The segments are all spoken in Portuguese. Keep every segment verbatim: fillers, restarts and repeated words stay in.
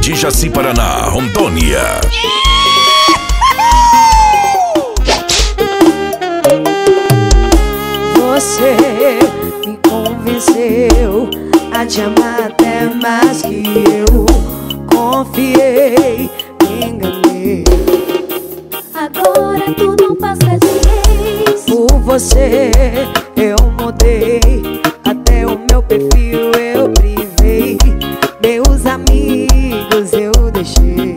de Jaci, Paraná, Rondônia. Você me convenceu a te amar até mais que eu. Confiei, me enganei. Agora tu não passa de ex. Por você eu mudei, até o meu perfil eu privei. Meus amigos eu deixei.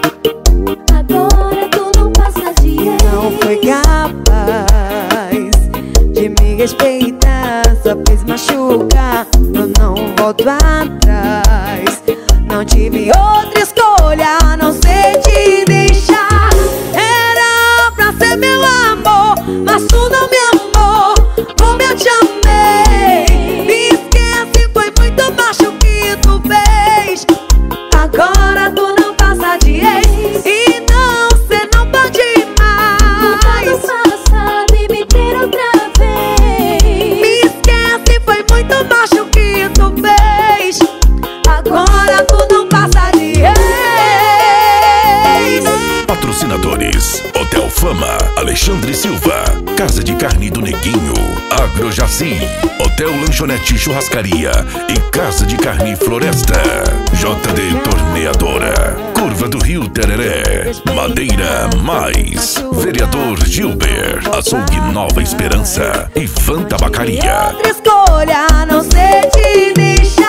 Agora tu não passa de ex. Não foi capaz de me respeitar, só fez machucar. Eu não volto atrás. Não tive outra escolha a não ser te deixar. Era pra ser meu amor, mas tu não me amou como eu te amei. Me esquece, foi muito macho que tu fez. Agora tu não passa de ex. E não, cê não pode mais voltar no passado e me ter outra vez. Me esquece, foi muito macho que tu fez. Agora tu não passa de ex. Patrocinadores: Hotel Fama, Alexandre Silva, Casa de Carne do Neguinho, Agro Jaci, Hotel Lanchonete Churrascaria e Casa de Carne Floresta. J D Torneadora, Curva do Rio Tereré, Madeira Mais, Vereador Gilber, Açougue Nova Esperança e Van Tabacaria. Outra escolha a não ser te deixar.